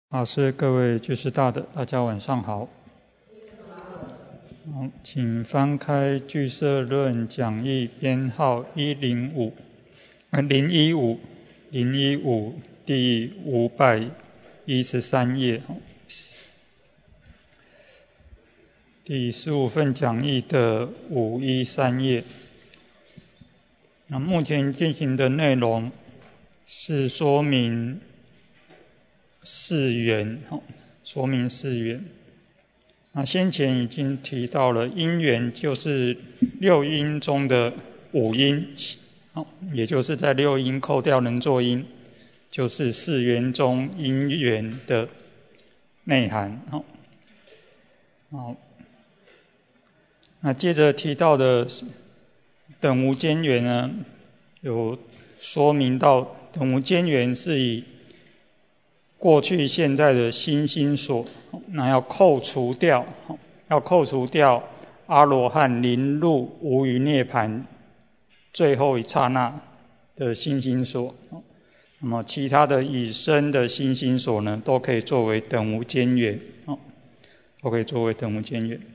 法师，各位居士大德，大家晚上好。请翻开《俱舍论》讲义编号115第513页，第15份讲义的513页。那目前进行的内容是说明四缘，说明四缘。那先前已经提到了，因缘就是六因中的五因，也就是在六因扣掉能作因，就是四缘中因缘的内涵。好，那接着提到的等无间缘呢，有说明到等无间缘是以过去现在的心心所，那要扣除掉阿罗汉临入无余涅槃最后一刹那的心心所，那么其他的已生的心心所呢，都可以作为等无间缘，都可以作为等无间缘。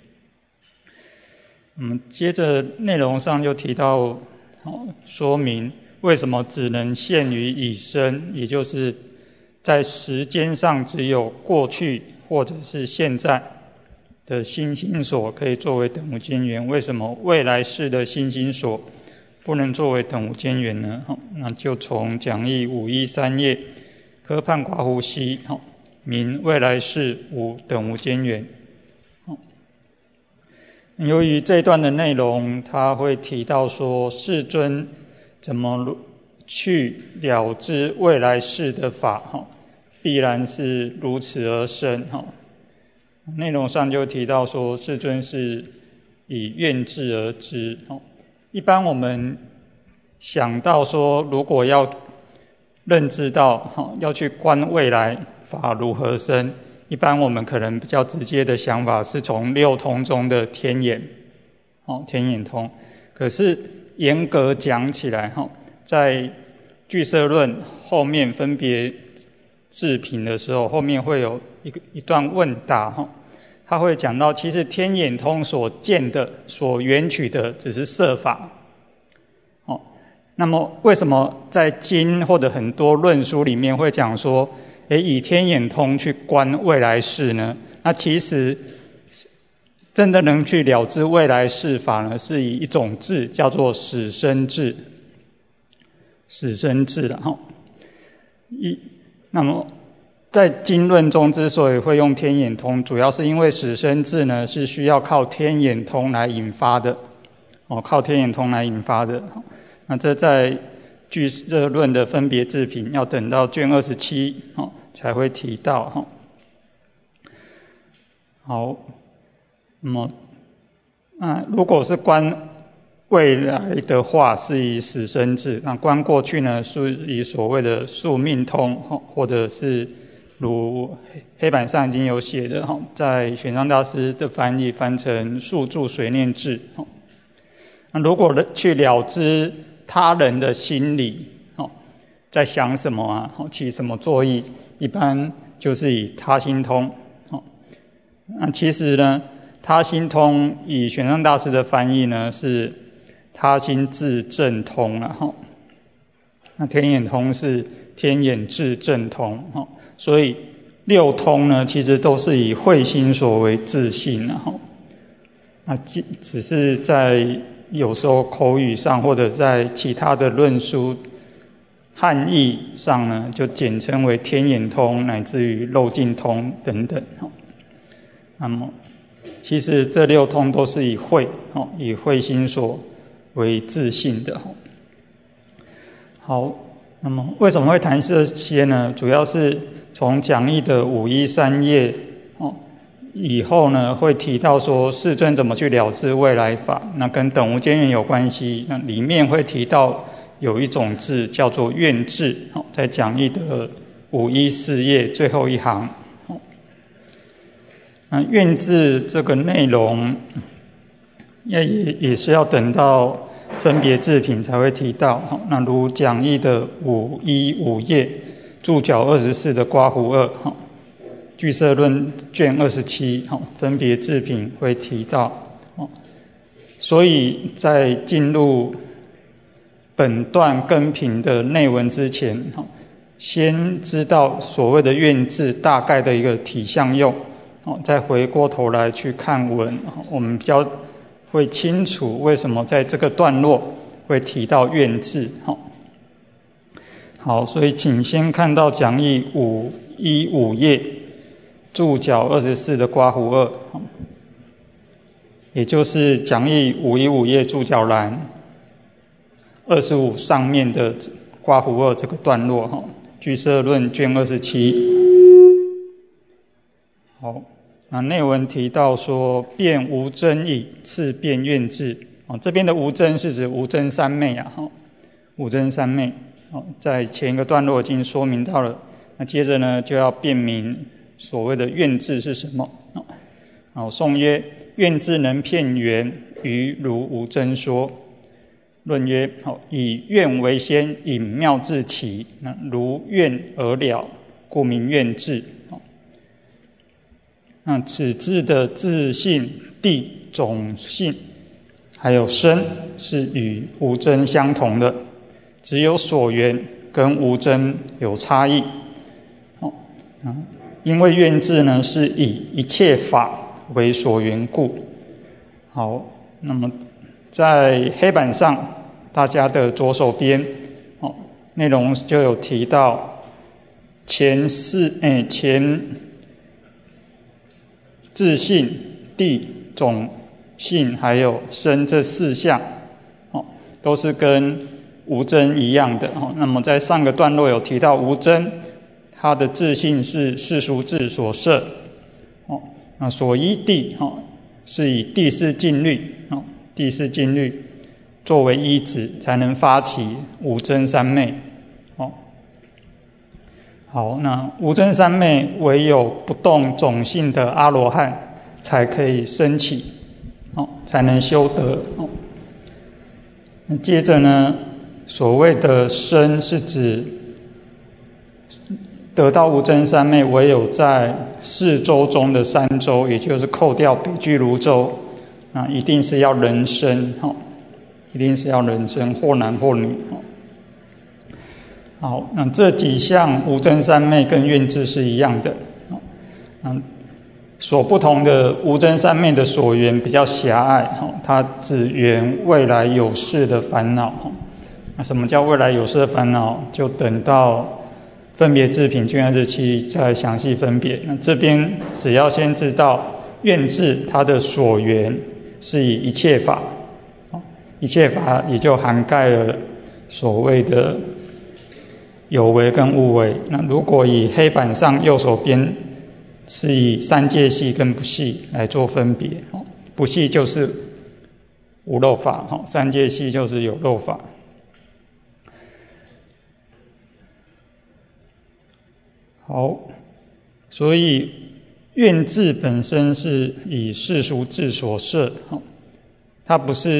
接着内容上就提到，说明为什么只能限于已生，也就是在时间上只有过去或者是现在的心心所可以作为等无间缘，为什么未来世的心心所不能作为等无间缘呢？那就从讲义513页科判寡胡西名未来世无等无间缘。由于这一段的内容他会提到说，世尊怎么去了知未来世的法，必然是如此而生。内容上就提到说，世尊是以愿智而知。一般我们想到说，如果要认知到要去观未来法如何生，一般我们可能比较直接的想法是从六通中的天眼，天眼通。可是严格讲起来，在俱舍论后面分别置品的时候，后面会有一段问答，他会讲到，其实天眼通所见的、所缘取的只是色法。那么为什么在经或者很多论书里面会讲说，以天眼通去观未来世呢？那其实真的能去了知未来世法呢，是以一种智，叫做始生智。始生智了哈。那么在经论中之所以会用天眼通，主要是因为始生智呢是需要靠天眼通来引发的，靠天眼通来引发的。那这在俱舍论的分别置品要等到卷27才会提到。好，那么如果是观未来的话是以始生智，那观过去呢是以所谓的宿命通，或者是如黑板上已经有写的，在玄奘大师的翻译翻成宿住随念智。那如果去了知他人的心理，在想什么啊，起什么作意，一般就是以他心通。那其实呢，他心通以玄奘大师的翻译呢是他心智正通了。那天眼通是天眼智正通，所以六通呢其实都是以慧心所为自性。那只是在有时候口语上或者在其他的论书汉译上呢，就简称为天眼通乃至于漏尽通等等。那么其实这六通都是以慧心所为自性的。好，那么为什么会谈这些呢？主要是从讲义的513页以后呢，会提到说世尊怎么去了知未来法，那跟等无间缘有关系。那里面会提到有一种智叫做愿智，在讲义的514页最后一行。那愿智这个内容也是要等到分别置品才会提到。那如讲义的515页注脚24的刮胡2， 俱舍论卷27分别智品会提到。所以在进入本段根品的内文之前，先知道所谓的愿字大概的一个体相用，再回过头来去看文，我们比较会清楚为什么在这个段落会提到愿字。好，所以请先看到讲义515页注脚24的刮胡2，也就是讲义515页注脚栏25上面的刮胡2这个段落，俱舍论卷27。好，那内文提到说，辩无争议，次辩愿字。这边的无争是指无争三昧啊，无争三昧。在前一个段落已经说明到了，那接着呢就要辩明所谓的愿字是什么。颂曰：愿字能骗缘，于如无争说。论曰：以愿为先，引妙字起，那如愿而了，故名愿字。那此字的自性、地、种性还有身是与无争相同的，只有所缘跟无争有差异。因为愿字呢是以一切法为所缘故。好，那么在黑板上大家的左手边，内容就有提到前自性、地、种性还有身这4项，都是跟无争一样的。那么在上个段落有提到无争，它的自性是世俗智所摄，那所依地是以第四禁律，第四禁律作为依止，才能发起无争三昧。好，那无争三昧唯有不动种性的阿罗汉才可以升起，才能修得。那接着呢，所谓的身是指得到无争三昧唯有在4洲中的3洲，也就是扣掉北俱卢洲，那一定是要人身，一定是要人身，或男或女。好，那这几项无争三昧跟愿字是一样的，所不同的无争三昧的所缘比较狭隘，它只缘未来有事的烦恼。那什么叫未来有事的烦恼？就等到分别智品卷27再详细分别。那这边只要先知道愿字它的所缘是以一切法，一切法也就涵盖了所谓的有为跟无为。那如果以黑板上右手边是以三界系跟不系来做分别，不系就是无漏法，三界系就是有漏法。好，所以愿字本身是以世俗智所摄，它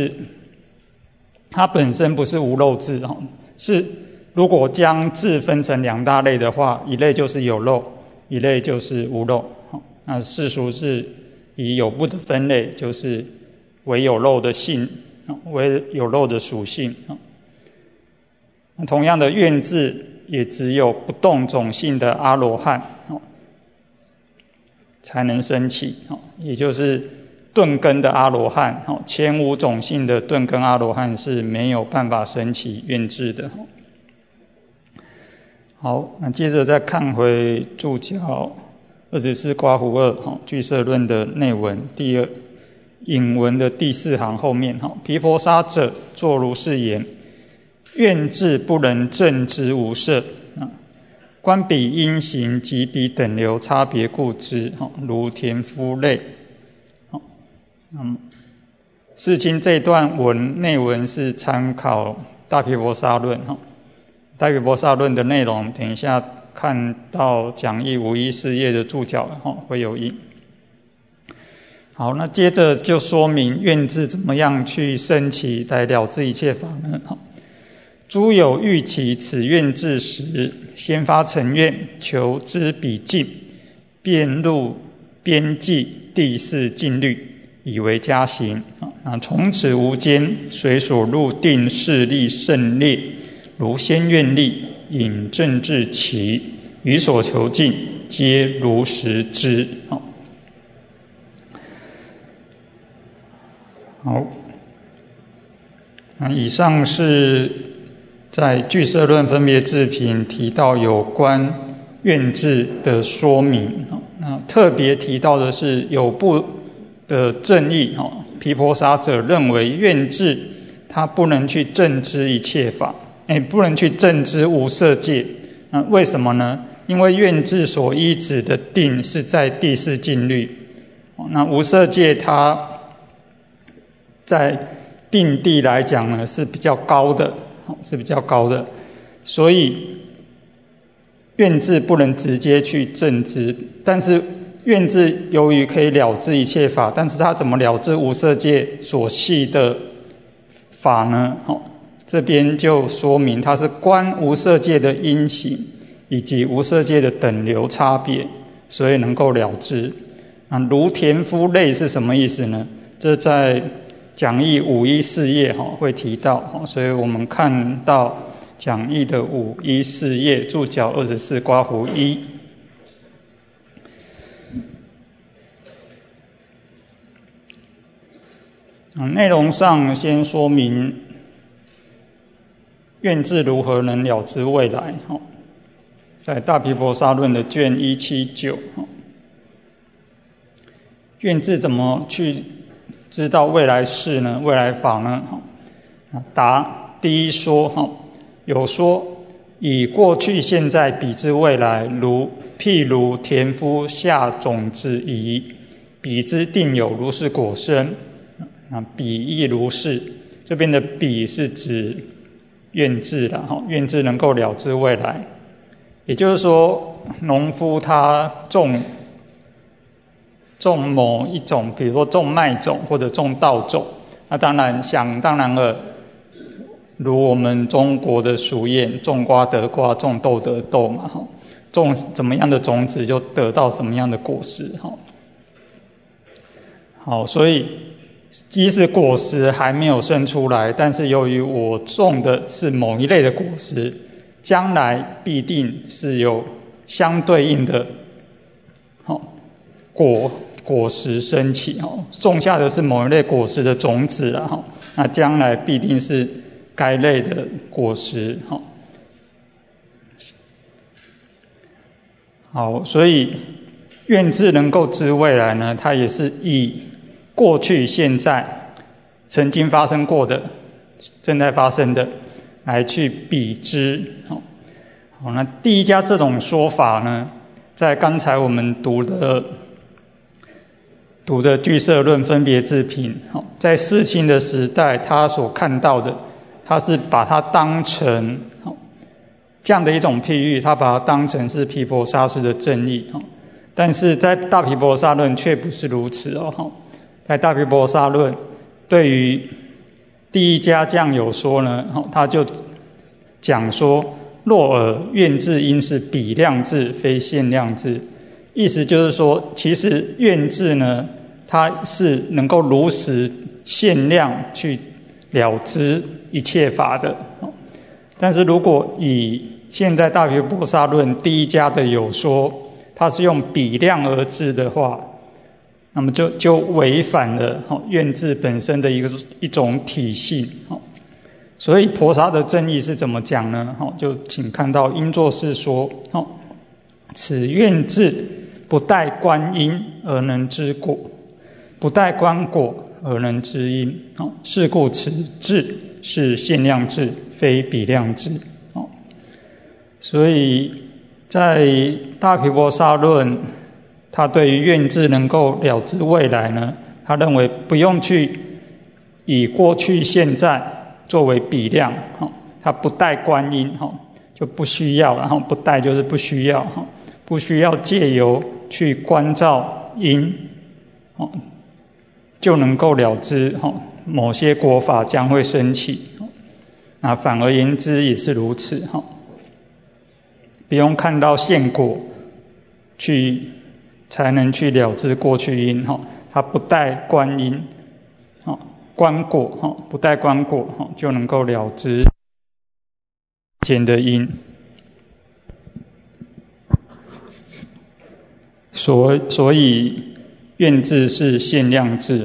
本身不是无漏智，是如果将字分成2大类的话，一类就是有漏，一类就是无漏。那世俗智以有部的分类，就是为有漏的性，为有漏的属性。同样的愿字也只有不动种性的阿罗汉才能升起，也就是顿根的阿罗汉，前无种性的顿根阿罗汉是没有办法升起愿字的。好，那接着再看回注脚24刮胡2俱舍论的内文第2引文的第4行后面，毗婆沙者作如是言：愿字不能证之无色，观彼因行及彼等流差别故知，如田夫类。世亲这段内文是参考大毗婆沙论，大毗婆沙论的内容等一下看到讲义514页的注脚会有印。好，那接着就说明愿字怎么样去升起来了知一切法呢？诸有欲起此愿字时，先发成愿，求知彼境， 便入边际第四禁律，以为加刑。从此无间，随所入定势力甚烈，如仙愿力，引政治奇，于所求尽，皆如实知。好，以上是在俱舍论分别智品提到有关愿字的说明。特别提到的是有部的正义，毗婆沙者认为愿字它不能去证知一切法，不能去证知无色界。为什么呢？因为愿字所依止的定是在第四禁律，那无色界它在定地来讲呢是比较高的，所以愿字不能直接去证知。但是愿字由于可以了知一切法，但是它怎么了知无色界所系的法呢？这边就说明它是观无色界的因行以及无色界的等流差别，所以能够了知。如田夫类是什么意思呢？这在讲义514页会提到，所以我们看到讲义的514页注脚24括弧1。内容上先说明愿字如何能了知未来，在大毗婆沙论的卷179，愿字怎么去知道未来事呢？未来法呢？答第一说，有说以过去现在比之未来，譬如田夫下种子以彼之定有如是果生，彼亦如是。这边的彼是指愿字啦，愿字能够了知未来。也就是说，农夫他种某一种，比如说种麦种或者种稻种，那当然了，如我们中国的俗谚，种瓜得瓜，种豆得豆嘛，种怎么样的种子就得到什么样的果实。好，所以即使果实还没有生出来，但是由于我种的是某一类的果实，将来必定是有相对应的果实升起，种下的是某一类果实的种子啦，那将来必定是该类的果实。好，所以愿字能够知未来呢，它也是以过去现在曾经发生过的正在发生的来去比之。好，那第一家这种说法呢，在刚才我们读的俱舍论分别智品，在世亲的时代他所看到的，他是把它当成这样的一种譬喻，他把它当成是毗婆沙师的正义。但是在大毗婆沙论却不是如此在大毗婆沙论对于第一家酱有说呢，他就讲说，若尔愿字应是比量字，非限量字。意思就是说，其实愿字呢，它是能够如实限量去了知一切法的。但是如果以现在大毗婆沙论第一家的有说，它是用比量而知的话，那么就违反了愿字本身的一种体性。所以婆沙的正义是怎么讲呢？就请看到应作是说，此愿字不待观因而能知果，不待观果而能知因。是故此字是限量字，非比量字。所以在大毗婆沙论，他对于愿字能够了知未来呢，他认为不用去以过去现在作为比量，他不待观因，就不需要，然后不待就是不需要，不需要借由去观照因，就能够了知某些果法将会升起。那反而言之也是如此，不用看到现果去才能去了知过去因，它不带观因，观果，不带观果，就能够了知前的因。所以愿智是限量智，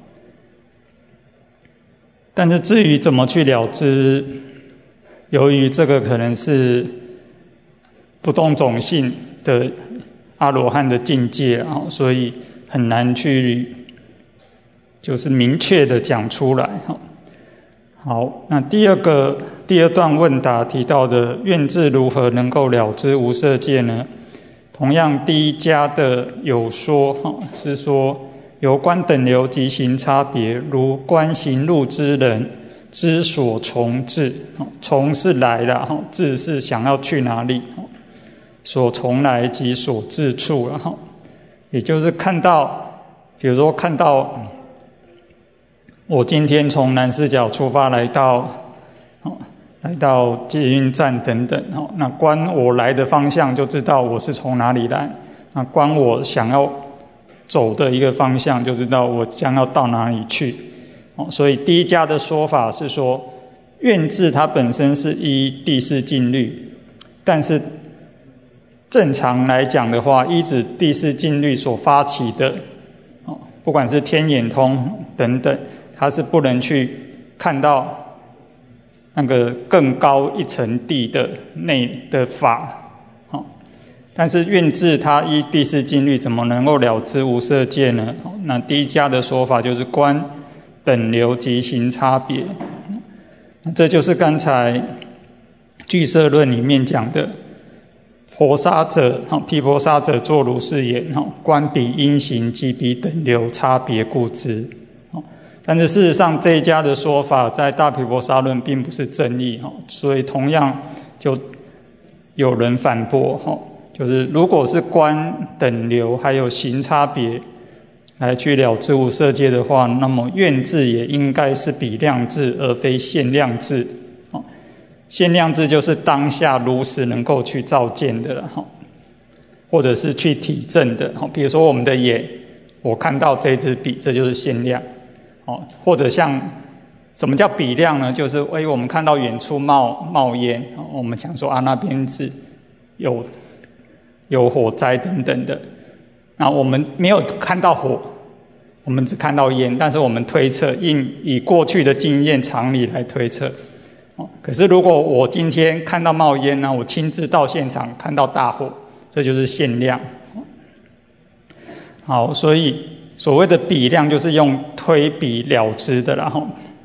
但是至于怎么去了知，由于这个可能是不动种性的阿罗汉的境界，所以很难去就是明确的讲出来。好，那第二段问答提到的愿智如何能够了知无色界呢？同样第一家的有说，是说有观等流及行差别，如观行路之人之所从至，从是来了，至是想要去哪里，所从来及所至处了，也就是看到，比如说看到我今天从南势角出发来到捷运站等等，那观我来的方向就知道我是从哪里来，那观我想要走的一个方向就知道我将要到哪里去。所以第一家的说法是说，愿智它本身是依第四静虑，但是正常来讲的话，依止第四静虑所发起的，不管是天眼通等等，它是不能去看到那个更高一层地的内的法。但是愿智它依第四静虑怎么能够了知无色界呢？那第一家的说法就是观等流及行差别，这就是刚才俱舍论里面讲的婆沙者，毗婆沙者作如是言，观彼因行及彼等流差别故知。但是事实上这一家的说法在大毗婆沙论并不是正义，所以同样就有人反驳，就是如果是观等流还有行差别来去了知无色界的话，那么愿智也应该是比量智而非限量智。限量智就是当下如实能够去照见的了，或者是去体证的。比如说我们的眼，我看到这支笔，这就是限量。或者像什么叫比量呢？就是我们看到远处冒烟，我们想说那边是有火灾等等的，那我们没有看到火，我们只看到烟，但是我们推测以过去的经验常理来推测。可是如果我今天看到冒烟呢，我亲自到现场看到大火，这就是限量。好，所以所谓的比量就是用推比了知的啦。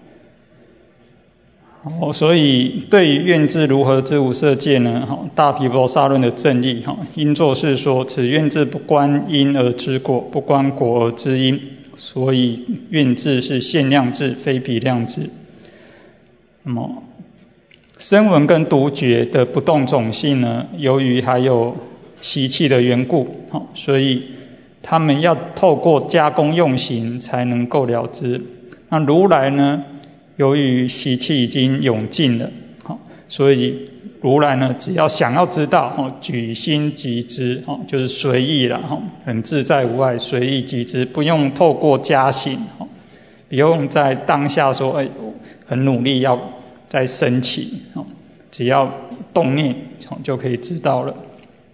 好，所以对于愿智如何知无色界呢？大毗婆沙论的正义应作是说，此愿智不观因而知果，不观果而知因，所以愿智是限量智，非比量智。那么声闻跟独觉的不动种性呢，由于还有习气的缘故，所以他们要透过加工用行才能够了知。那如来呢，由于习气已经永尽了，所以如来呢，只要想要知道，举心即知，就是随意了，很自在无碍，随意即知，不用透过加行，不用在当下说很努力要再升起，只要动念就可以知道了。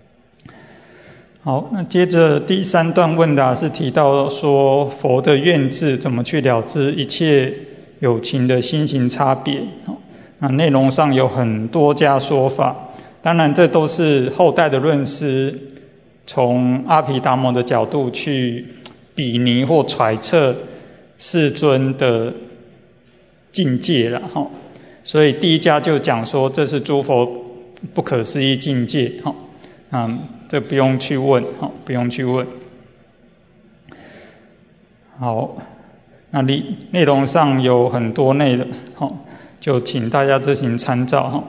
好，那接着第三段问答是提到说，佛的愿智怎么去了知一切有情的心行差别。那内容上有很多家说法，当然这都是后代的论师从阿毗达摩的角度去比拟或揣测世尊的境界了。所以第一家就讲说，这是诸佛不可思议境界，这不用去问，不用去问。好，那内容上有很多内容，就请大家自行参照。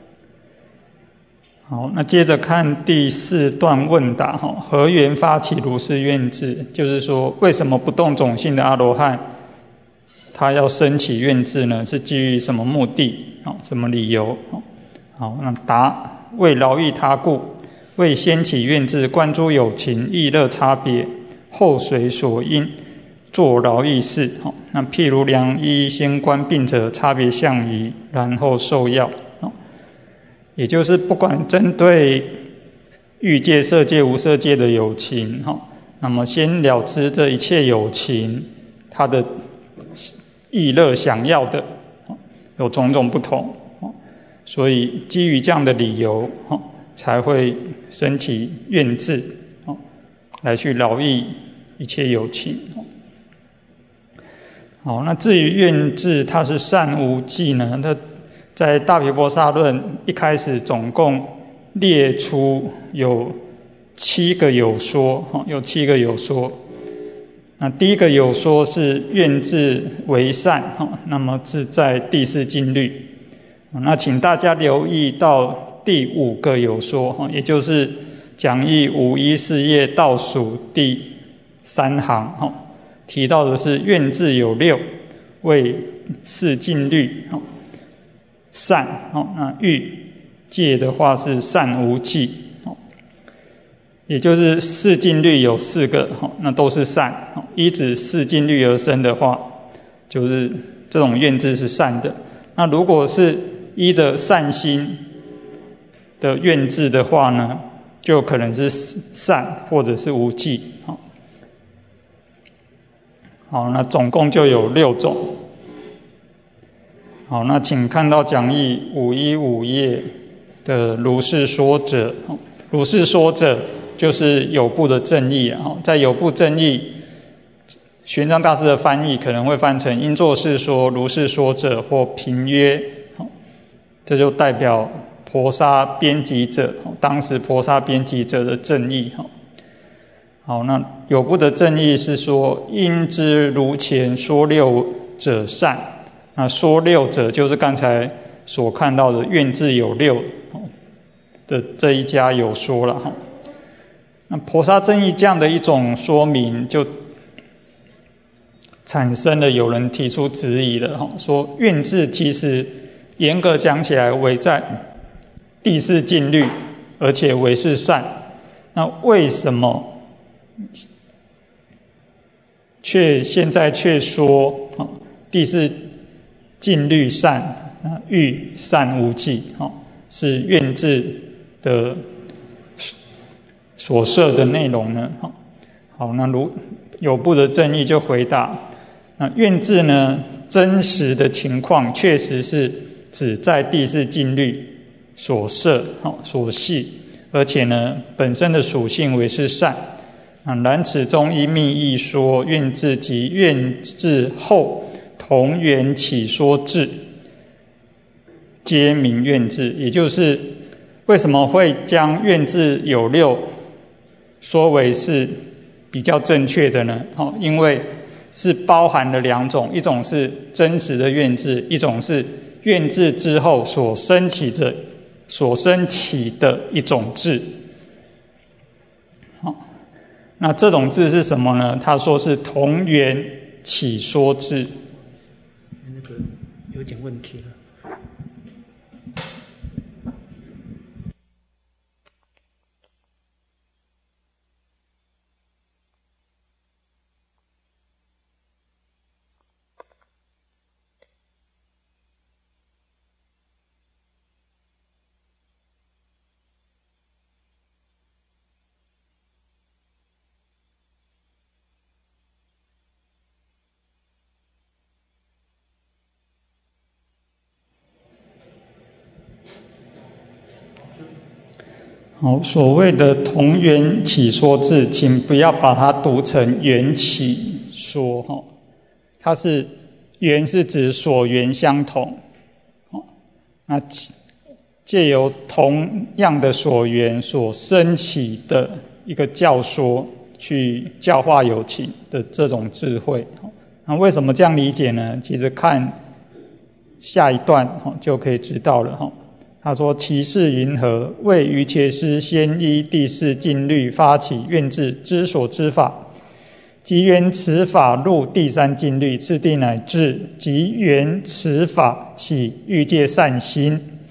好，那接着看第四段问答，何缘发起如是愿智？就是说，为什么不动种性的阿罗汉他要升起愿智呢？是基于什么目的？什么理由？好，那答：为饶益他故， 为先起愿志，观诸有情意乐差别，后随所因作劳役事。那譬如良医先观病者差别相宜，然后受药。也就是不管针对欲界、色界、无色界的有情，那么先了知这一切有情他的意乐想要的有种种不同，所以基于这样的理由才会升起愿志，来去劳役一切有情。好，那至于愿志它是善无忌呢？它在大毗婆沙论一开始总共列出有7个有说，有7个有说。那第一个有说是愿志为善，那么是在第4禁律。那请大家留意到第5个有说，也就是讲义514页倒数第3行，提到的是愿志有6，为4禁律善，那欲界的话是善无忌，也就是4禁律有4个，那都是善，依止4禁律而生的话，就是这种愿志是善的。那如果是依着善心的愿志的话呢，就可能是善或者是无忌。好，那总共就有6种。好，那请看到讲义515页的如是说者。如是说者就是有部的正义，在有部正义，玄奘大师的翻译可能会翻成应作是说、如是说者或评曰，这就代表婆沙编辑者，当时婆沙编辑者的正义。好，那有部的正义是说应知如前说6者善，那说6者就是刚才所看到的愿志有6的这一家有说了。那婆沙正义这样的一种说明，就产生了有人提出质疑了，说愿志其实严格讲起来为在第4禁律，而且为是善，那为什么现在却说第4禁律善，欲善无忌，是愿志的所设的内容呢？好，那有部的正义就回答，那愿志呢，真实的情况确实是只在第4禁律所设所系，而且呢本身的属性为是善。然此中依密意说，愿志及愿志后同源起说志，皆名愿志。也就是为什么会将愿志有6说为是比较正确的呢？因为是包含了2种，一种是真实的愿志，一种是愿志之后所升起的一种志。那这种志是什么呢？他说是同源起说志。 那个有点问题了。 好，所谓的同源起说志，请不要把它读成缘起说，它是缘是指所缘相同，那借由同样的所缘所升起的一个教说，去教化有情的这种智慧。那为什么这样理解呢？其实看下一段就可以知道了。他说：“其事云何？为瑜伽师先依第4禁律发起愿志之所知法，即缘此法入第3禁律，次第乃至即缘此法起欲界善心，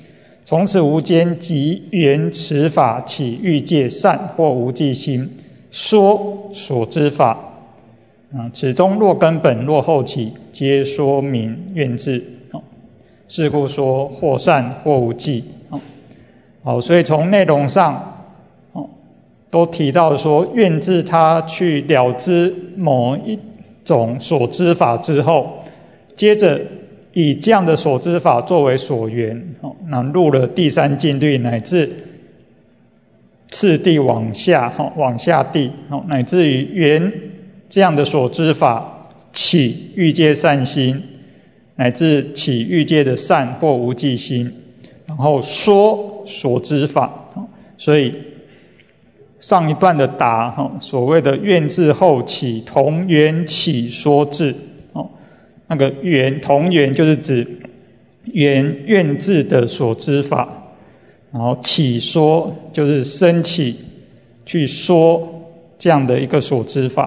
从此无间，即缘此法起欲界善或无记心，说所知法。此中若根本若后起，皆说明愿智。是故说或善或无记。好，所以从内容上都提到说，愿智他去了知某一种所知法之后，接着以这样的所知法作为所缘，那入了第三境律，乃至次第往下地，乃至于缘这样的所知法起欲界善心，乃至起欲界的善或无记心，然后说所知法。所以上一段的答，所谓的愿智后起，同缘起说智。那个缘同缘就是指愿智的所知法，然后起说就是升起去说这样的一个所知法。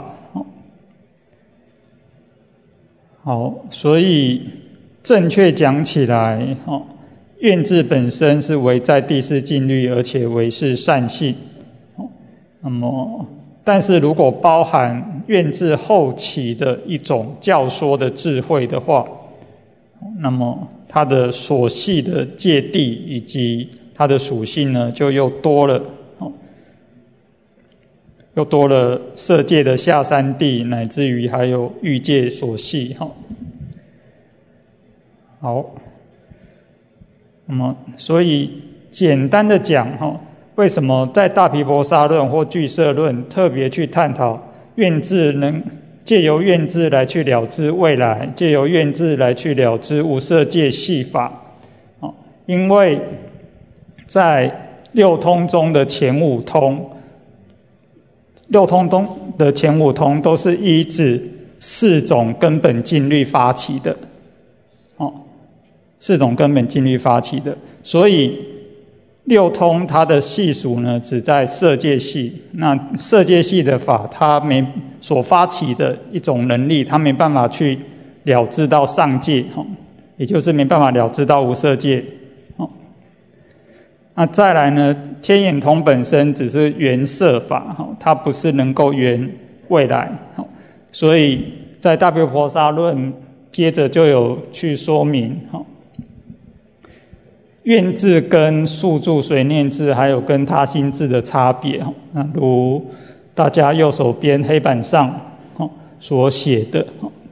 好，所以正确讲起来，愿智本身是为在第四境律，而且为是善性。那么但是如果包含愿智后起的一种教说的智慧的话，那么它的所系的界地以及它的属性呢，就又多了色界的下三地，乃至于还有欲界所系。好，那么所以简单的讲，为什么在大毗婆沙论或俱舍论特别去探讨愿智能借由愿智来去了知未来，借由愿智来去了知无色界系法？因为在六通中的前五通，的前五通都是依止四种根本境律发起的，四种根本境律发起的，所以六通它的系数呢，只在色界系。那色界系的法，它所发起的一种能力，它没办法去了知到上界，也就是没办法了知到无色界。那再来呢，天眼通本身只是缘色法，它不是能够缘未来。所以在大毗婆沙论接着就有去说明，愿智跟宿住随念智还有跟他心智的差别，那如大家右手边黑板上所写的。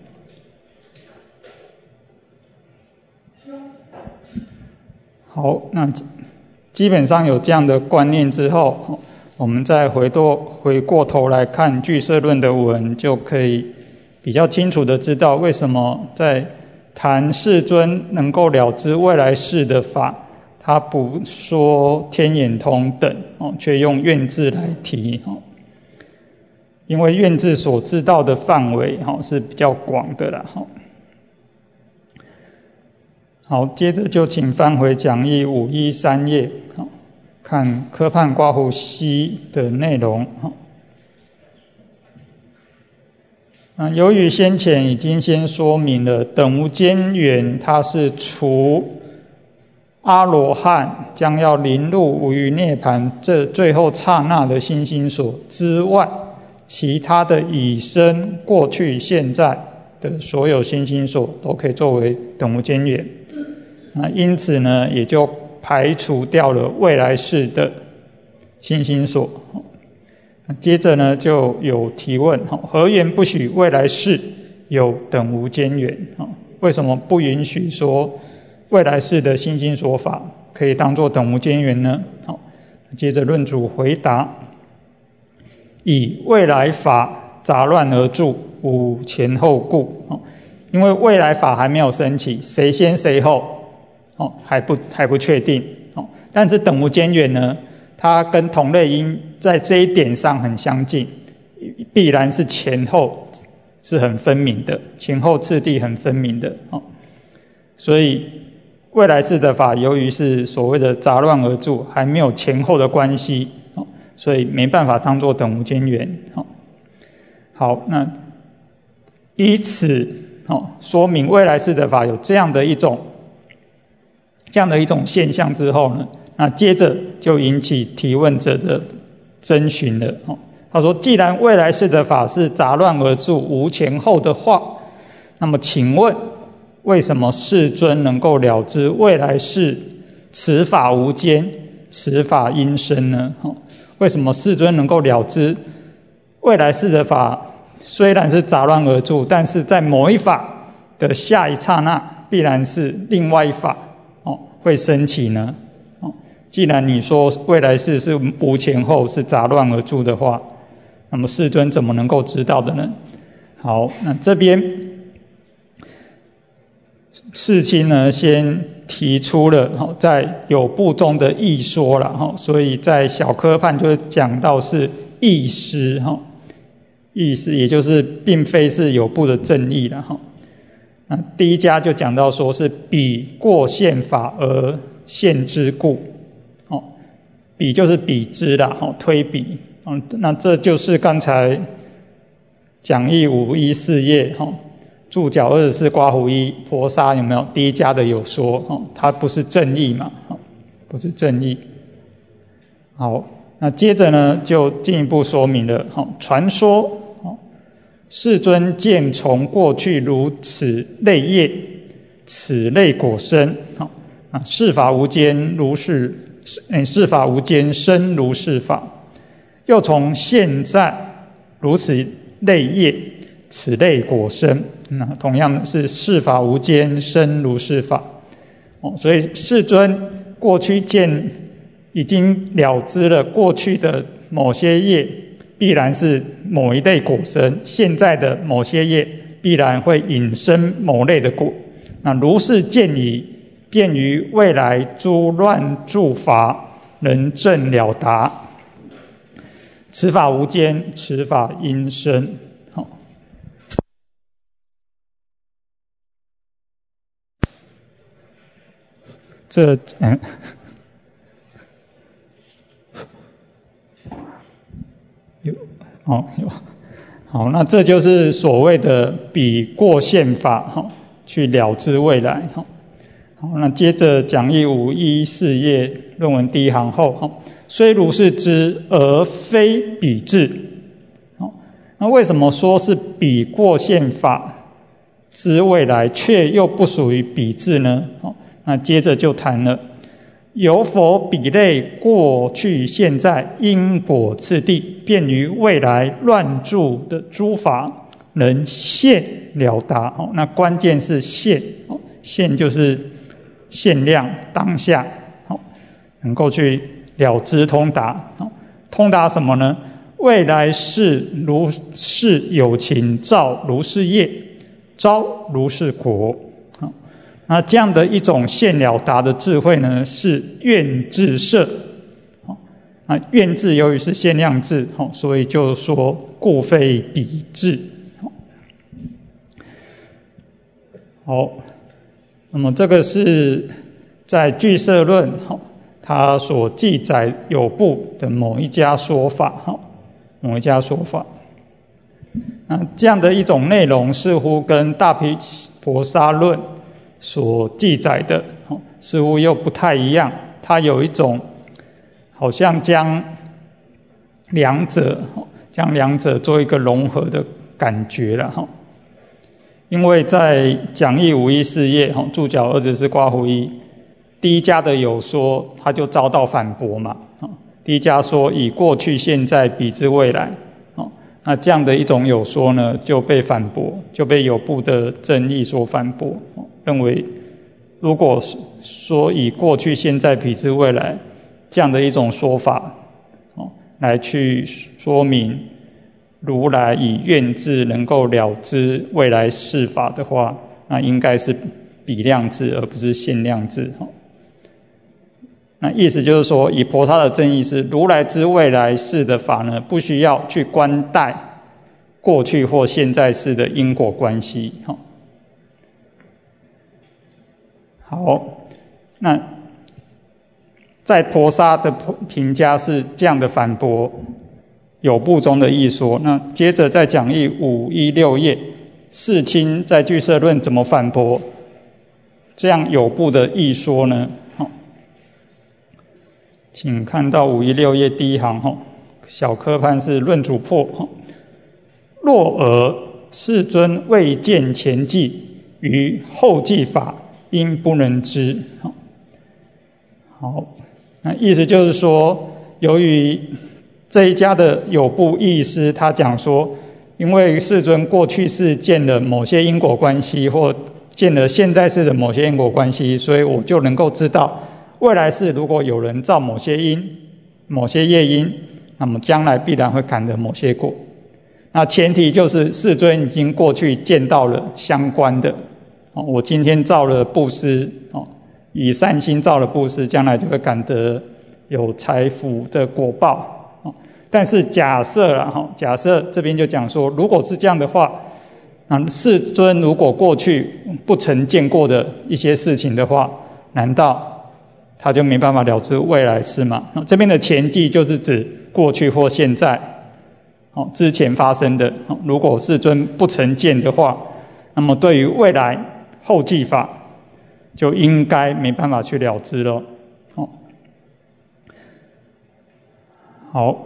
好，那基本上有这样的观念之后，我们再回过头来看俱舍论的文，就可以比较清楚的知道为什么在谈世尊能够了知未来世的法，他不说天眼通等，却用愿智来提。因为愿智所知道的范围是比较广的啦。好，接着就请翻回讲义513页，看科判刮胡西的内容。由于先前已经先说明了等无间缘，它是除阿罗汉将要临入无余涅槃这最后刹那的心心所之外，其他的已生、过去、现在的所有心心所都可以作为等无间缘。因此呢，也就排除掉了未来世的心心所。接着呢，就有提问：何缘不许未来世有等无间缘？为什么不允许说未来世的心心所法可以当作等无间缘呢？接着论主回答：以未来法杂乱而著，无前后故。因为未来法还没有升起，谁先谁后还不确定。但是等无间缘呢，它跟同类因在这一点上很相近，必然是前后是很分明的，前后次第很分明的。所以未来世的法由于是所谓的杂乱而著，还没有前后的关系，所以没办法当作等无间缘。好，那以此说明未来世的法有这样的一种这样的一种现象之后呢，那接着就引起提问者的征询了。他说：既然未来世的法是杂乱而住、无前后的话，那么请问，为什么世尊能够了知未来世此法无间，此法因生呢？为什么世尊能够了知未来世的法虽然是杂乱而住，但是在某一法的下一刹那，必然是另外一法会升起呢？既然你说未来世是无前后，是杂乱而住的话，那么世尊怎么能够知道的呢？好，那这边世亲呢先提出了在有部中的义说了，所以在小科判就讲到是义师，义师也就是并非是有部的正义了。那第一家就讲到说是彼过现法而现之故，彼就是彼之啦，推彼。那这就是刚才讲义514页注脚24刮胡1婆沙有没有？第一家的有说它不是正义嘛，不是正义。好，那接着呢就进一步说明了，传说世尊见从过去如此类业，此类果生，世法无间如是，世法无间生如是法。又从现在如此类业，此类果生，那同样是世法无间生如是法。所以世尊过去见已经了知了过去的某些业必然是某一类果生，现在的某些业必然会引生某类的果。那如是见已，便于未来诸乱住法能证了达。此法无间，此法因生。这有好，那这就是所谓的彼过现法去了知未来。好，那接着讲义514页论文第一行后，虽如是知，而非彼智。那为什么说是彼过现法知未来，却又不属于彼智呢？那接着就谈了，有否彼类过去现在因果次第，便于未来乱住的诸法能现了达。那关键是现，现就是限量当下，能够去了知通达。通达什么呢？未来世如是有情造如是业，招如是果。那这样的一种现了达的智慧呢，是愿智摄。愿智由于是限量智，所以就说故非彼智。好，那么这个是在俱舍论他所记载有部的某一家说法，某一家说法。那这样的一种内容似乎跟大毗婆沙论所记载的似乎又不太一样，它有一种好像将两者做一个融合的感觉了。因为在讲义514页注脚24刮胡1第一家的有说，他就遭到反驳嘛。第一家说以过去现在比之未来，那这样的一种有说呢就被反驳，就被有部的正义所反驳，认为如果说以过去现在比之未来这样的一种说法来去说明如来以愿智能够了知未来世法的话，那应该是比量智而不是限量智。那意思就是说，以婆沙的正义是如来知未来世的法呢，不需要去观待过去或现在世的因果关系。好，那在婆沙的评价是这样的反驳有部中的义说。那接着在讲义516页，世亲在俱舍论怎么反驳这样有部的义说呢？ 请看到516页第一行小科判是论主破若尔世尊未见前记，于后记法应不能知。好，那意思就是说，由于这一家的有部义师他讲说，因为世尊过去世见了某些因果关系，或见了现在世的某些因果关系，所以我就能够知道未来世如果有人造某些因、某些业因，那么将来必然会感得某些果。那前提就是世尊已经过去见到了相关的我今天造了布施以善心造了布施，将来就会感得有财福的果报但是假设这边就讲说，如果是这样的话，世尊如果过去不曾见过的一些事情的话，难道他就没办法了知未来事吗？这边的前记就是指过去或现在之前发生的如果世尊不曾见的话，那么对于未来后记法就应该没办法去了知了好，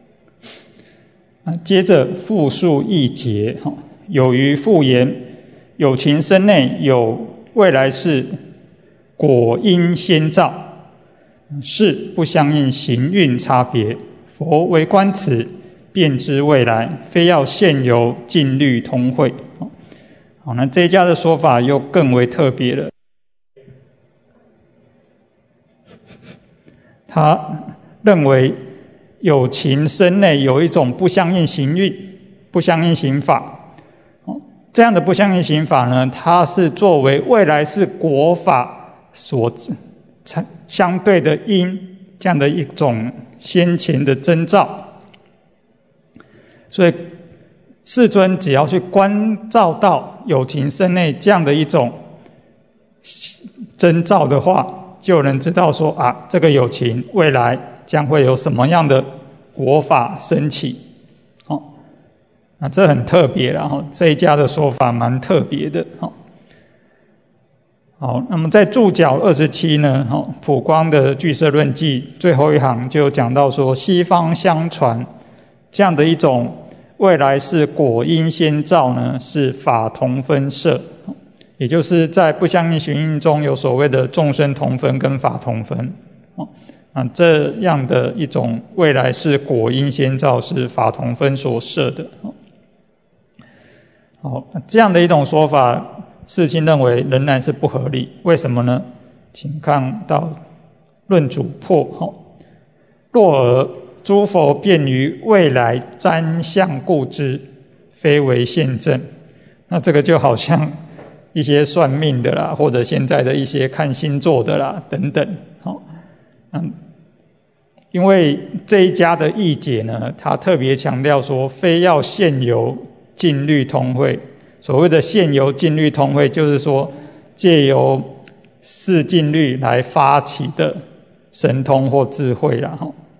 接着复述一节有余复言，有情身内有未来世果因先造，是不相应行运差别，佛为观此便知未来，非要现由尽律通会。好，那这一家的说法又更为特别了。他认为有情身内有一种不相应行运、不相应行法。这样的不相应行法呢，它是作为未来世果法所相对的因，这样的一种先前的征兆。所以世尊只要去观照到有情身内这样的一种征兆的话，就能知道说这个有情未来将会有什么样的果法升起这很特别了这一家的说法蛮特别的好，那么在注脚27呢普光的俱舍论记最后一行就讲到说，西方相传这样的一种未来是果因先兆呢，是法同分摄，也就是在不相应行运中有所谓的众生同分跟法同分这样的一种未来是果因先兆是法同分所摄的好，这样的一种说法世亲认为仍然是不合理，为什么呢？请看到论主破若尔诸佛便于未来瞻相故知，非为现证。那这个就好像一些算命的啦，或者现在的一些看星座的啦等等因为这一家的义解呢，他特别强调说，非要现由尽律通会。所谓的现由尽律通会，就是说借由四尽律来发起的神通或智慧啦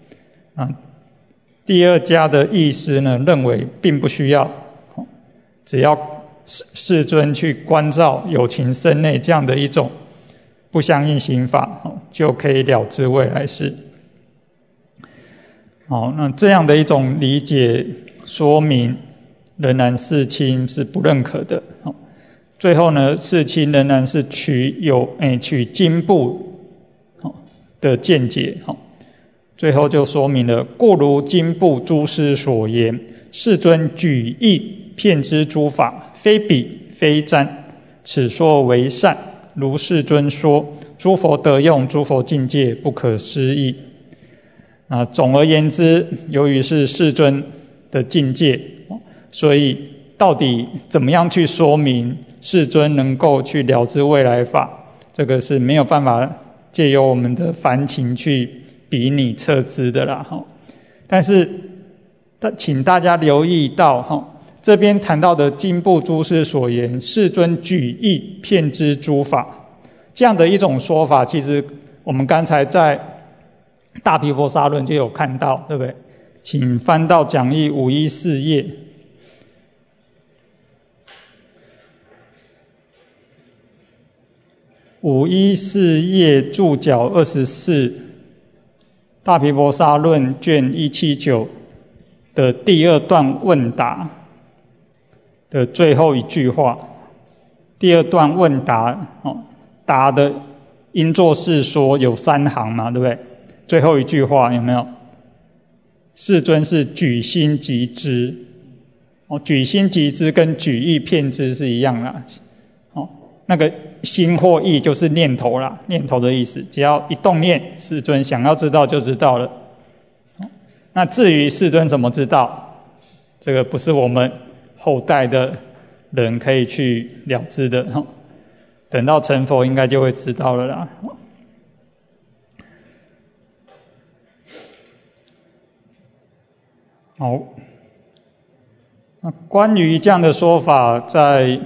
第二家的义师呢，认为并不需要只要世尊去观照有情身内这样的一种不相应行法就可以了知未来事好，那这样的一种理解说明仍然世亲是不认可的最后呢，世亲仍然是取经部的见解最后就说明了，故如经部诸师所言，世尊举义遍知诸法，非彼非瞻，此说为善，如世尊说，诸佛得用，诸佛境界不可思议总而言之，由于是世尊的境界，所以到底怎么样去说明世尊能够去了知未来法，这个是没有办法借由我们的凡情去比拟测知的啦但是请大家留意到这边谈到的经部诸师所言，世尊举义遍知诸法，这样的一种说法，其实我们刚才在大毗婆沙论就有看到，对不对？请翻到讲义514页。514页注脚24， 大毗婆沙论卷179的第2段问答的最后一句话。第2段问答，答的应作是说有3行嘛，对不对？最后一句话有没有？世尊是举心即知，举心即知跟举意片知是一样啦。那个心或意就是念头啦，念头的意思，只要一动念，世尊想要知道就知道了。那至于世尊怎么知道，这个不是我们后代的人可以去了知的，等到成佛应该就会知道了啦。好，那关于这样的说法，在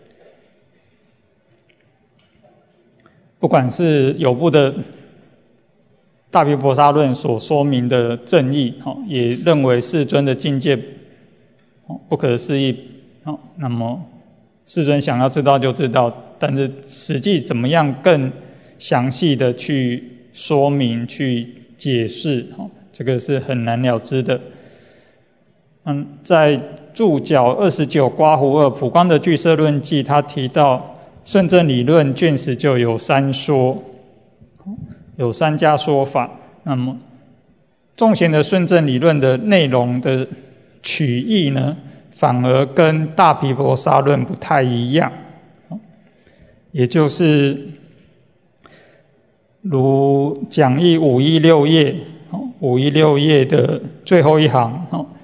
不管是有部的大毗婆沙论所说明的正义，也认为世尊的境界不可思议，那么世尊想要知道就知道，但是实际怎么样更详细的去说明去解释，这个是很难了知的。在注脚29刮胡2普光的俱舍论记，他提到顺正理论卷19有3说，有3家说法。那么众贤的顺正理论的内容的取义呢，反而跟大毗婆沙论不太一样，也就是如讲义516页516页的最后一行，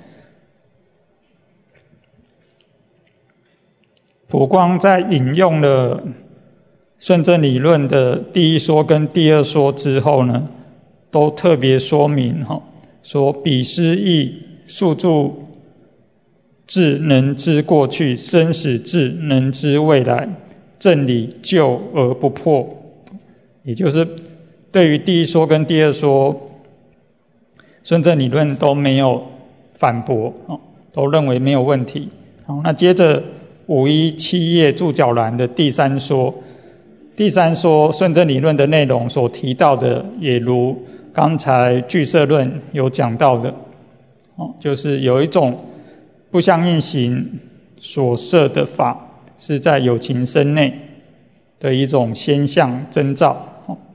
普光在引用了顺正理论的第1说跟第2说之后呢，都特别说明说彼师义宿住智能知过去，生死智能知未来，正理就而不破。也就是对于第1说跟第2说，顺正理论都没有反驳，都认为没有问题。好，那接着517页注脚栏的第3说，第3说顺正理论的内容所提到的，也如刚才俱舍论有讲到的，就是有一种不相应行所摄的法，是在有情身内的一种先相征兆。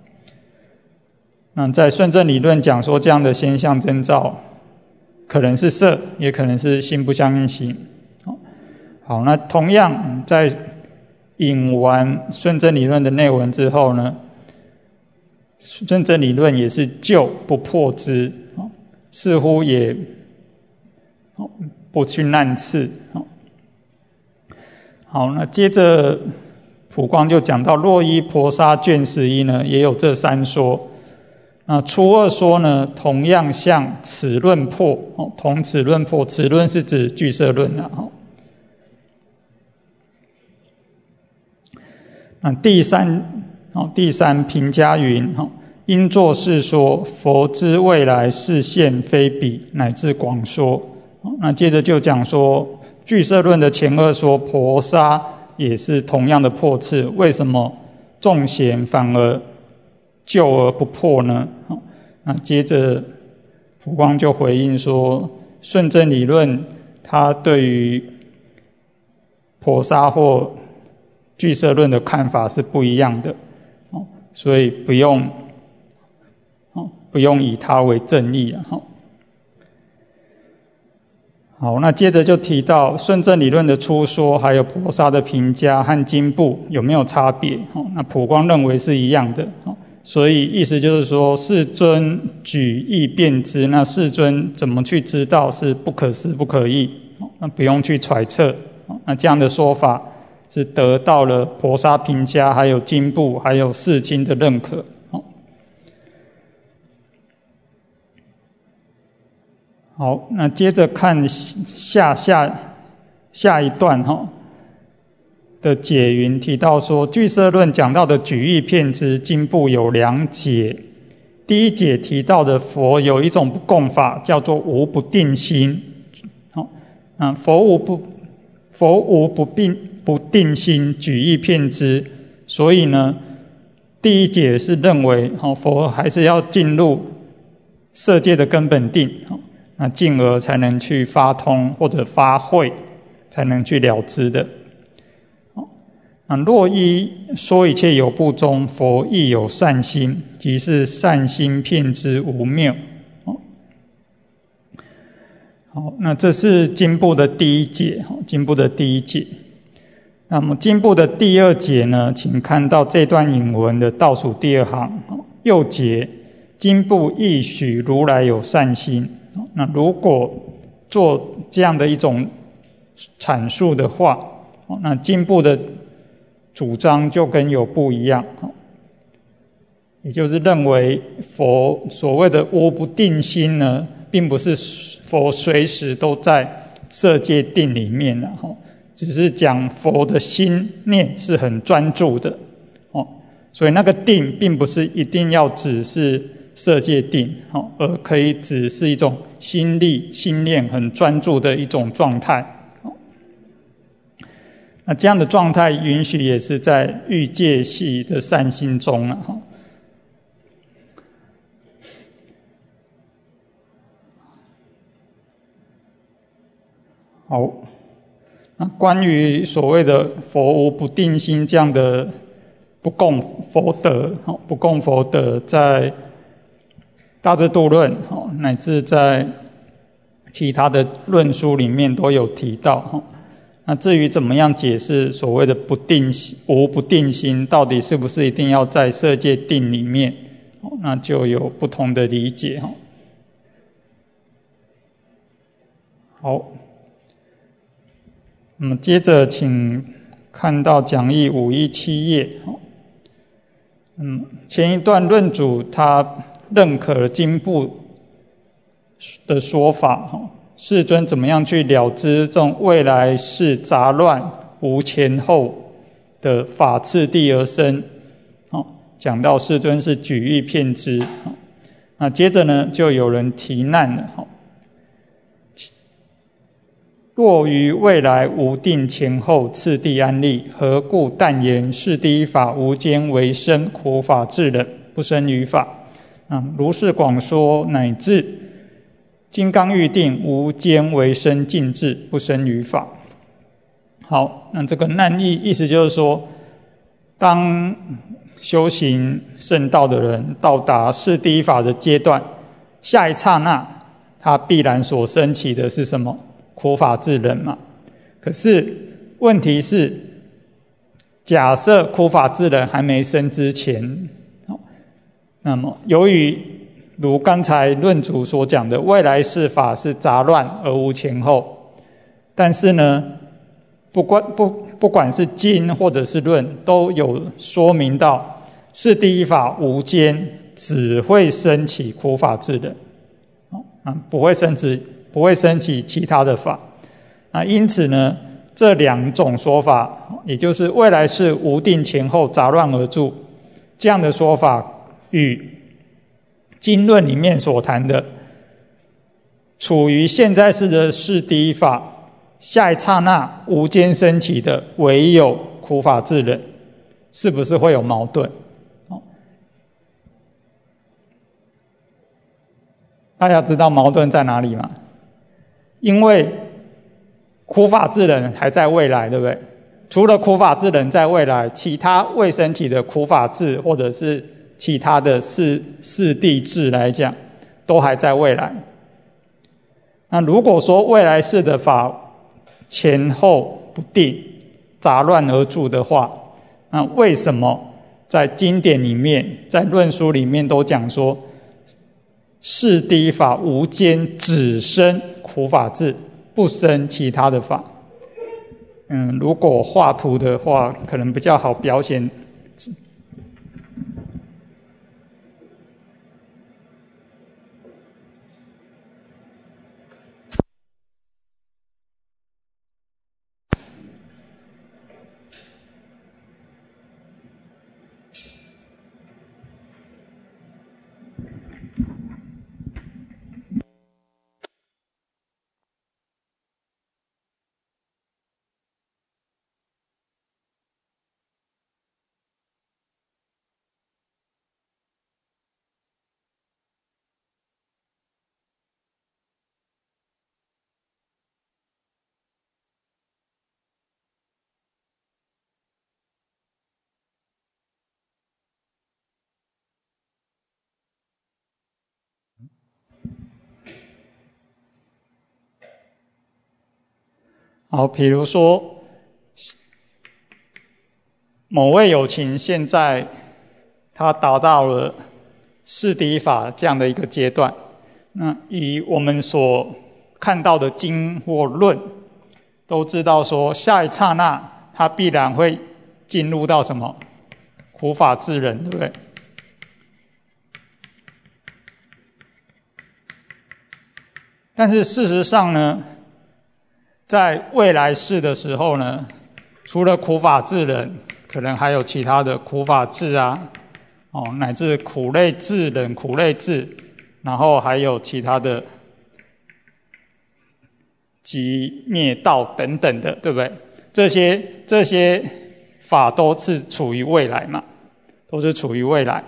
那在顺正理论讲说，这样的先相征兆可能是色，也可能是心不相应行。好，那同样在引完顺正理论的内文之后呢，顺正理论也是就不破之，似乎也不去难刺。好，那接着普光就讲到洛伊婆沙卷11呢，也有这3说。那初2说呢，同样向此论破，同此论破，此论是指俱舍论啊。那第三评价云，应作是说，佛之未来是现非彼，乃至广说。那接着就讲说，俱舍论的前2说婆沙也是同样的破斥，为什么众贤反而就而不破呢？那接着普光就回应说，顺正理论他对于婆沙或俱舍论的看法是不一样的，所以不用以它为正义。好，那接着就提到顺正理论的初说，还有婆沙的评价和经部有没有差别？那普光认为是一样的，所以意思就是说，世尊举义辨知，那世尊怎么去知道是不可思不可议，那不用去揣测。那这样的说法是得到了婆沙评价、还有经部、还有世经的认可。好，那接着看下一段的解云，提到说，俱舍论讲到的举义遍知，经部有2解。第一解提到的佛有一种不共法，叫做无不定心。佛无不定心，举义遍知。所以呢，第一解是认为佛还是要进入色界的根本定，那进而才能去发通或者发慧，才能去了知的。那若依说一切有部中，佛亦有善心，即是善心遍知无谬。好，那这是经部的第一解，经部的第一解。那么经部的第二解呢，请看到这段引文的倒数第二行，右节，经部亦许如来有善心。那如果做这样的一种阐述的话，那经部的主张就跟有部一样，也就是认为佛所谓的无不定心呢，并不是佛随时都在色界定里面的，只是讲佛的心念是很专注的，所以那个定并不是一定要只是色界定，而可以只是一种心力心念很专注的一种状态。那这样的状态允许也是在欲界系的善心中了。好，那关于所谓的佛无不定心这样的不共佛德，不共佛德在大智度论乃至在其他的论书里面都有提到。那至于怎么样解释所谓的不定心、无不定心，到底是不是一定要在色界定里面，那就有不同的理解。好，那么接着请看到讲义517页。前一段论主他认可了经部的说法，世尊怎么样去了知这种未来世杂乱无前后的法次第而生，讲到世尊是举喻遍知。那接着呢，就有人提难了，若于未来无定前后次第安立，何故但言是第一法无间为生，苦法自忍，不生于法？如是广说，乃至金刚喻定无间为生尽智，不生于法。好，那这个难义意思就是说，当修行圣道的人到达是第一法的阶段，下一刹那他必然所升起的是什么？苦法自忍嘛。可是问题是，假设苦法自忍还没生之前，那么由于如刚才论主所讲的，未来世法是杂乱而无前后，但是呢，不管是经或者是论，都有说明到是第一法无间只会升起苦法自忍，不会升起其他的法。因此呢，这两种说法，也就是未来世无定前后杂乱而住这样的说法，与经论里面所谈的处于现在世的是第一法，下一刹那无间升起的唯有苦法自忍，是不是会有矛盾？大家知道矛盾在哪里吗？因为苦法自忍还在未来，对不对？除了苦法自忍在未来，其他未升起的苦法智或者是其他的四谛智来讲，都还在未来。那如果说未来世的法前后不定、杂乱而住的话，那为什么在经典里面、在论书里面都讲说，是第一法无间只生苦法智，不生其他的法？如果画图的话，可能比较好表现。 好，比如说某位有情现在他达到了四谛法这样的一个阶段，那以我们所看到的经或论都知道说，下一刹那他必然会进入到什么苦法智人，对不对？但是事实上呢，在未来世的时候呢，除了苦法智人，可能还有其他的苦法智啊，乃至苦类智人、苦类智，然后还有其他的即灭道等等的，对不对？这些法都是处于未来嘛，都是处于未来。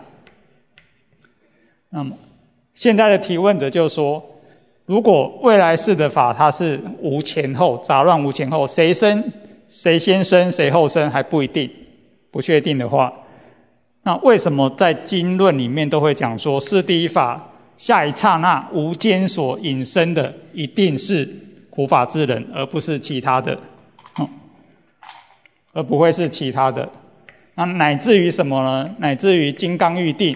那么现在的提问者就说，如果未来世的法它是无前后，杂乱无前后，谁先生谁后生还不一定，不确定的话，那为什么在经论里面都会讲说，四谛法下一刹那无间所引生的一定是苦法智人，而不是其他的，而不会是其他的？那乃至于什么呢？乃至于金刚喻定，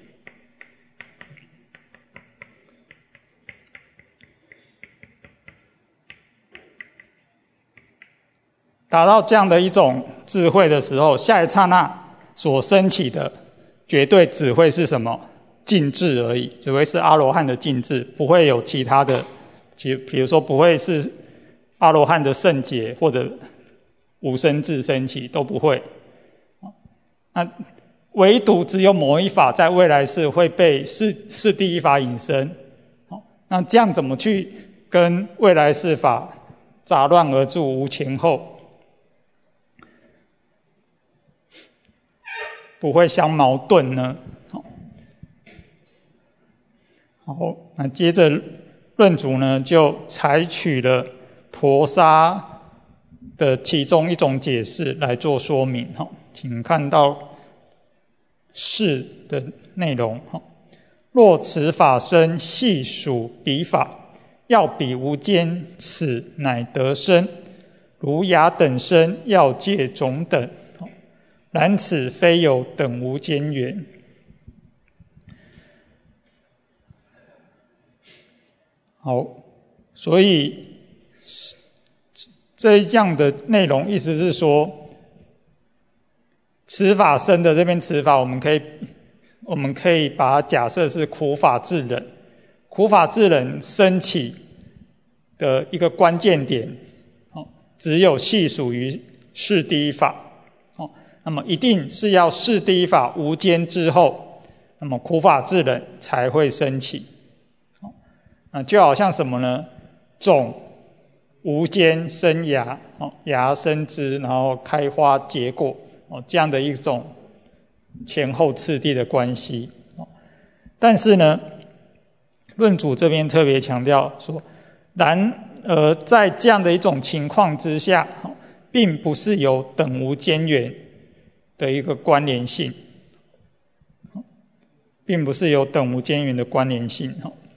达到这样的一种智慧的时候，下一刹那所升起的绝对只会是什么？净智而已，只会是阿罗汉的净智，不会有其他的，比如说不会是阿罗汉的圣解或者无生智升起，都不会。那唯独只有某一法在未来世会被是第一法引生，那这样怎么去跟未来世法杂乱而住无前后，不会相矛盾呢？好，那接着论主呢就采取了陀沙的其中一种解释来做说明。请看到释的内容。若此法身系属彼法，要彼无间，此乃得生。如雅等身要界种等，然此非有等无间缘。好，所以这样的内容意思是说，此法身的这边此法，我们可以把它假设是苦法智人。苦法智人升起的一个关键点，只有系属于四谛法。那么一定是要四谛法无间之后，那么苦法智人才会升起。就好像什么呢？种无间生芽，芽生枝，然后开花结果，这样的一种前后次第的关系。但是呢，论主这边特别强调说，然而在这样的一种情况之下，并不是有等无间缘的一个关联性，并不是有等无间缘的关联性。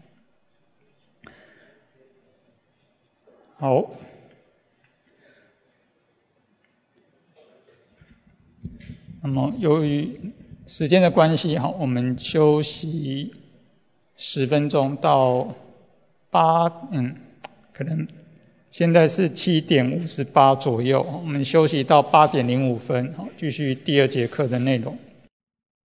好，那么由于时间的关系，我们休息10分钟到可能现在是7点58左右，我们休息到8点05分，继续第2节课的内容。